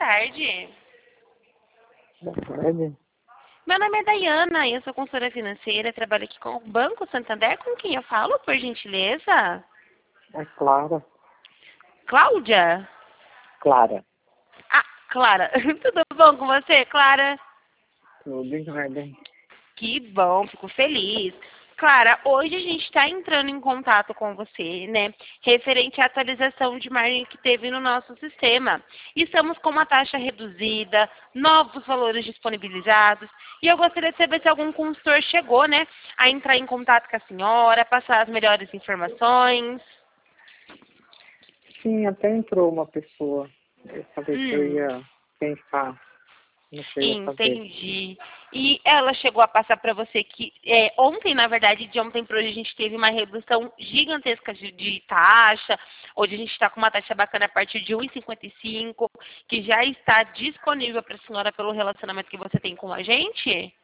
tarde. Boa tarde. Meu nome é Dayana, eu sou consultora financeira, trabalho aqui com o Banco Santander. Com quem eu falo, por gentileza? É Clara. Cláudia? Clara. Ah, Clara. Tudo bom com você, Clara? Tudo em ordem. Que bom, fico feliz. Clara, hoje a gente está entrando em contato com você, né, referente à atualização de margem que teve no nosso sistema. Estamos com uma taxa reduzida, novos valores disponibilizados, e eu gostaria de saber se algum consultor chegou, né, a entrar em contato com a senhora, passar as melhores informações. Sim, até entrou uma pessoa. Eu falei que eu ia pensar no que eu ia fazer. Entendi. E ela chegou a passar para você que ontem, na verdade, de ontem para hoje, a gente teve uma redução gigantesca de taxa. Hoje a gente está com uma taxa bacana a partir de 1,55, que já está disponível para a senhora pelo relacionamento que você tem com a gente.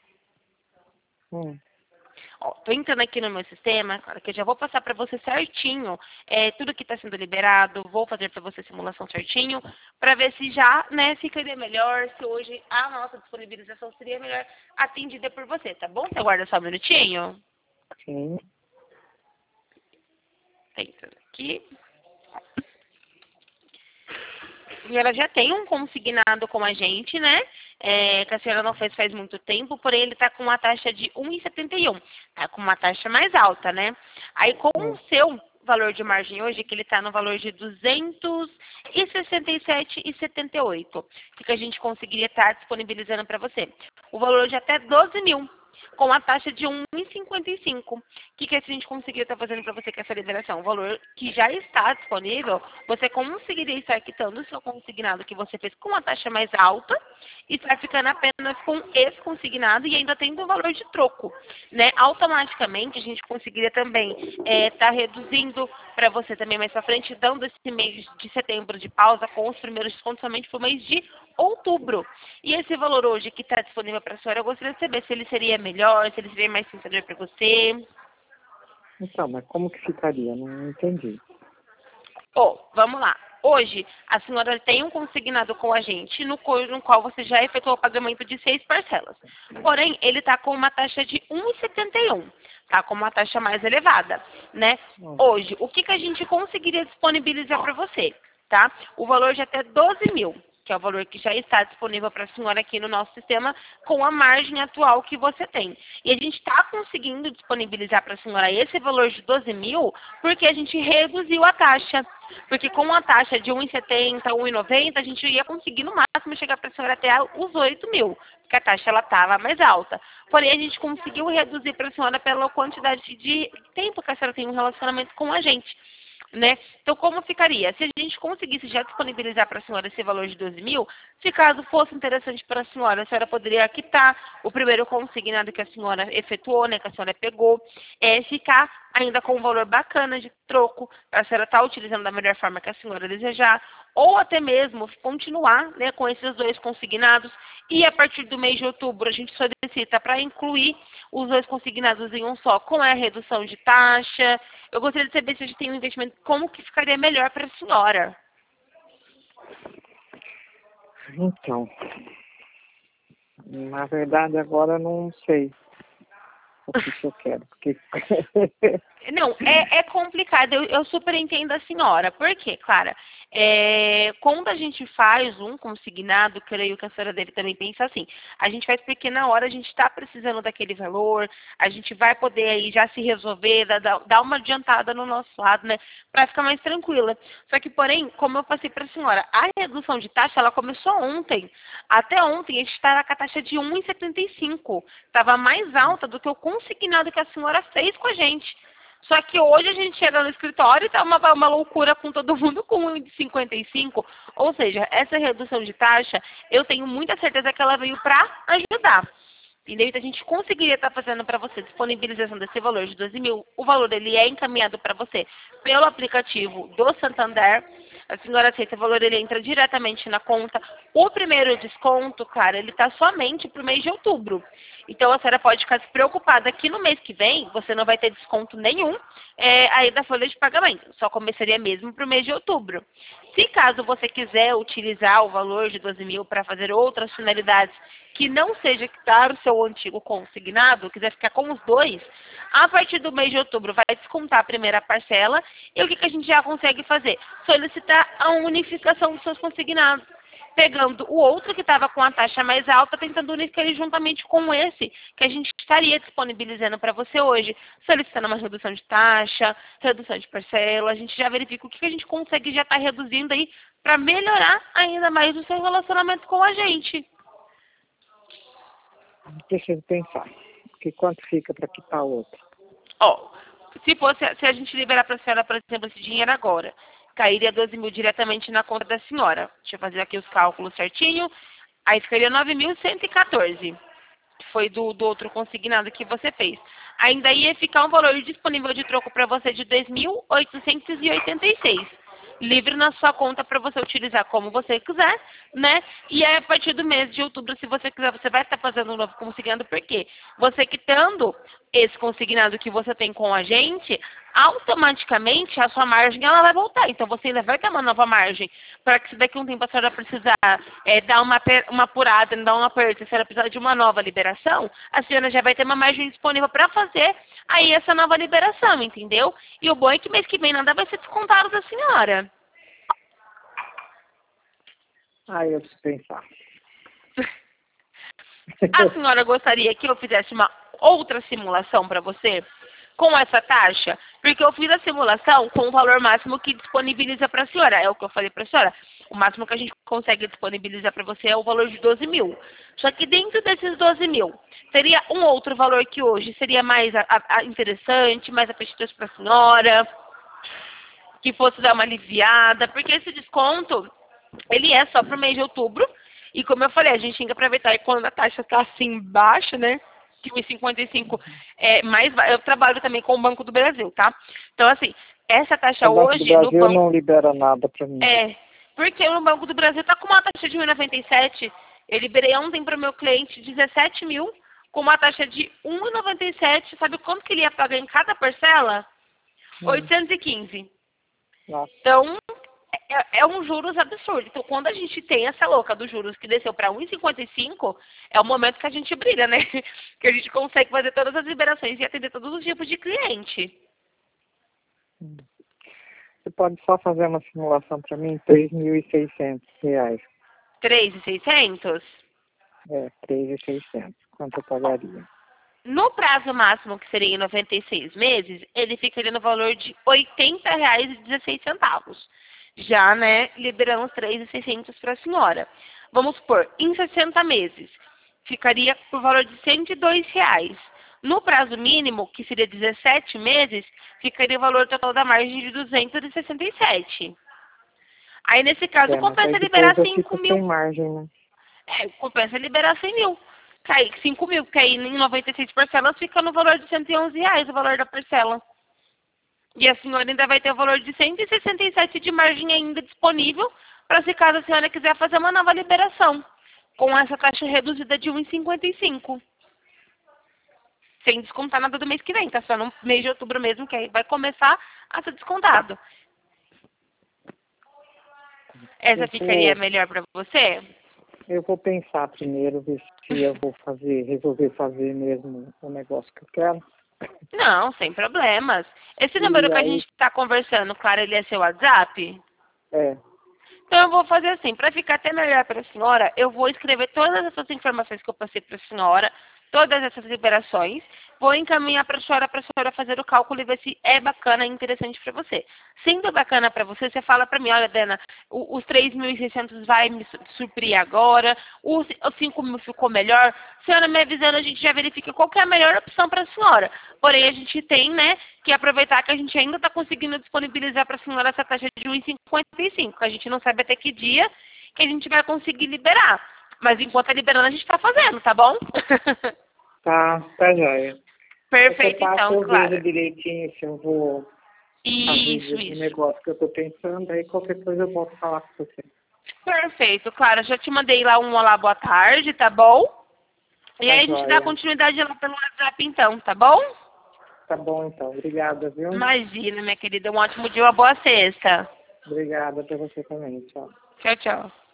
Estou entrando aqui no meu sistema, claro que eu já vou passar para você certinho tudo que está sendo liberado, vou fazer para você a simulação certinho, para ver se já, né, ficaria melhor, se hoje a nossa disponibilização seria melhor atendida por você, tá bom? Você aguarda só um minutinho? Sim. Tá entrando aqui. A senhora já tem um consignado com a gente, né? Que a senhora não fez faz muito tempo, porém ele está com uma taxa de 1,71. Está com uma taxa mais alta, né? Aí com o seu valor de margem hoje, que ele está no valor de 267,78, o que a gente conseguiria estar disponibilizando para você? O valor de até 12 mil. Com a taxa de 1,55. O que a gente conseguiria estar fazendo para você com essa liberação? O valor que já está disponível, você conseguiria estar quitando o seu consignado que você fez com a taxa mais alta e estar ficando apenas com esse consignado e ainda tendo um valor de troco, né? Automaticamente a gente conseguiria também estar reduzindo para você também mais para frente, dando esse mês de setembro de pausa com os primeiros descontos somente para o mês de outubro. E esse valor hoje que está disponível para a senhora, eu gostaria de saber se ele seria melhor, se ele seria mais tentador para você. Então, mas como que ficaria? Não entendi. Vamos lá. Hoje, a senhora tem um consignado com a gente, no qual você já efetuou o pagamento de 6 parcelas. Porém, ele está com uma taxa de 1,71. Está com uma taxa mais elevada, né? Hoje, o que a gente conseguiria disponibilizar para você, tá? O valor de até 12 mil, que é o valor que já está disponível para a senhora aqui no nosso sistema, com a margem atual que você tem. E a gente está conseguindo disponibilizar para a senhora esse valor de 12 mil, porque a gente reduziu a taxa. Porque com a taxa de 1,70, 1,90, a gente ia conseguir no máximo chegar para a senhora até os 8 mil, porque a taxa estava mais alta. Porém, a gente conseguiu reduzir para a senhora pela quantidade de tempo que a senhora tem um relacionamento com a gente. Né? Então, como ficaria? Se a gente conseguisse já disponibilizar para a senhora esse valor de 12 mil, se caso fosse interessante para a senhora poderia quitar o primeiro consignado que a senhora efetuou, né, que a senhora pegou, ficar ainda com um valor bacana de troco, para a senhora estar utilizando da melhor forma que a senhora desejar, ou até mesmo continuar, né, com esses dois consignados, e a partir do mês de outubro a gente solicita para incluir os dois consignados em um só, com a redução de taxa. Eu gostaria de saber se a gente tem um investimento, como que ficaria melhor para a senhora. Então, na verdade agora eu não sei o que eu quero. Porque... Não, é complicado, eu super entendo a senhora. Por quê, Clara? Quando a gente faz um consignado, creio que a senhora dele também pensa assim, a gente faz porque na hora a gente está precisando daquele valor, a gente vai poder aí já se resolver, dar uma adiantada no nosso lado, né, para ficar mais tranquila. Só que, porém, como eu passei para a senhora, a redução de taxa, ela começou ontem. Até ontem a gente estava com a taxa de 1,75. Estava mais alta do que o consignado que a senhora fez com a gente. Só que hoje a gente chega no escritório e tá uma loucura com todo mundo com 1,55. Ou seja, essa redução de taxa, eu tenho muita certeza que ela veio para ajudar. Entendeu? Então a gente conseguiria estar fazendo para você disponibilização desse valor de 12 mil. O valor ele é encaminhado para você pelo aplicativo do Santander. A senhora aceita o valor, ele entra diretamente na conta. O primeiro desconto, cara, ele está somente para o mês de outubro. Então a senhora pode ficar despreocupada que no mês que vem você não vai ter desconto nenhum aí da folha de pagamento. Só começaria mesmo para o mês de outubro. Se caso você quiser utilizar o valor de 12 mil para fazer outras finalidades que não seja quitar o seu antigo consignado, quiser ficar com os dois, a partir do mês de outubro vai descontar a primeira parcela e o que a gente já consegue fazer? Solicitar a unificação dos seus consignados, pegando o outro que estava com a taxa mais alta, tentando unificar ele juntamente com esse que a gente estaria disponibilizando para você hoje, solicitando uma redução de taxa, redução de parcela, a gente já verifica o que a gente consegue já estar reduzindo aí para melhorar ainda mais o seu relacionamento com a gente. Preciso pensar. Que quanto fica para quitar o outro? Ó, se a gente liberar para a senhora, por exemplo, esse dinheiro agora, cairia 12 mil diretamente na conta da senhora. Deixa eu fazer aqui os cálculos certinho. Aí ficaria 9.114. Foi do outro consignado que você fez. Ainda ia ficar um valor disponível de troco para você de 2.886. Livre na sua conta para você utilizar como você quiser, né? E aí, a partir do mês de outubro, se você quiser, você vai estar fazendo um novo consignado, porque você quitando esse consignado que você tem com a gente, automaticamente a sua margem ela vai voltar. Então, você ainda vai ter uma nova margem, para que se daqui a um tempo a senhora precisar dar uma apurada, dar um aperto, se a senhora precisar de uma nova liberação, a senhora já vai ter uma margem disponível para fazer aí essa nova liberação, entendeu? E o bom é que mês que vem nada vai ser descontado da senhora. Eu preciso pensar. A senhora gostaria que eu fizesse uma outra simulação para você com essa taxa? Porque eu fiz a simulação com o valor máximo que disponibiliza para a senhora. É o que eu falei para a senhora. O máximo que a gente consegue disponibilizar para você é o valor de 12 mil. Só que dentro desses 12 mil, teria um outro valor que hoje seria mais interessante, mais apetitoso para a senhora, que fosse dar uma aliviada, porque esse desconto, ele é só para o mês de outubro. E como eu falei, a gente tem que aproveitar quando a taxa está assim baixa, né? Que o 1,55 é mais. Eu trabalho também com o Banco do Brasil, tá? Então, assim, essa taxa O Banco hoje do Brasil no banco. não libera nada para mim. Porque no Banco do Brasil está com uma taxa de 1,97. Eu liberei ontem para o meu cliente 17 mil, com uma taxa de 1,97. Sabe quanto que ele ia pagar em cada parcela? 815. Nossa. Então, é um juros absurdo. Então, quando a gente tem essa louca dos juros que desceu para 1,55, é o momento que a gente brilha, né? Que a gente consegue fazer todas as liberações e atender todos os tipos de cliente. Você pode só fazer uma simulação para mim? R$3.600. 3.600? 3.600. Quanto eu pagaria? No prazo máximo, que seria em 96 meses, ele ficaria no valor de R$ 80,16. Já, né, liberando os 3.600 para a senhora. Vamos supor, em 60 meses, ficaria por valor de R$ 102. No prazo mínimo, que seria 17 meses, ficaria o valor total da margem de 267. Aí, nesse caso, compensa liberar 5 mil. Sem margem, né? Compensa liberar 100 mil. Cair 5 mil, cair em 96 parcelas, fica no valor de R$111 o valor da parcela. E a senhora ainda vai ter o valor de 167 de margem ainda disponível, para se caso a senhora quiser fazer uma nova liberação, com essa taxa reduzida de 1,55. Sem descontar nada do mês que vem, tá? Só no mês de outubro mesmo, que aí vai começar a ser descontado. Essa ficaria melhor para você? Eu vou pensar primeiro, ver se eu vou resolver fazer mesmo o negócio que eu quero. Não, sem problemas. Esse número que a gente está conversando, claro, ele é seu WhatsApp? Então eu vou fazer assim, para ficar até melhor para a senhora, eu vou escrever todas essas informações que eu passei para a senhora, todas essas liberações, vou encaminhar para a senhora fazer o cálculo e ver se é bacana e interessante para você. Sendo bacana para você, você fala para mim, olha, Dana, os 3.600 vai me suprir agora, os 5 mil ficou melhor. A senhora me avisando, a gente já verifica qual que é a melhor opção para a senhora. Porém, a gente tem, né, que aproveitar que a gente ainda está conseguindo disponibilizar para a senhora essa taxa de 1,55. A gente não sabe até que dia que a gente vai conseguir liberar. Mas enquanto tá liberando, a gente tá fazendo, tá bom? Tá joia. Perfeito, então, claro. Eu vejo direitinho se eu vou fazer o negócio que eu tô pensando, aí qualquer coisa eu volto falar com você. Perfeito, claro. Já te mandei lá um olá, boa tarde, tá bom? E aí a gente dá continuidade lá pelo WhatsApp, então, tá bom? Tá bom, então. Obrigada, viu? Imagina, minha querida. Um ótimo dia, uma boa sexta. Obrigada pra você também. Tchau. Tchau, tchau.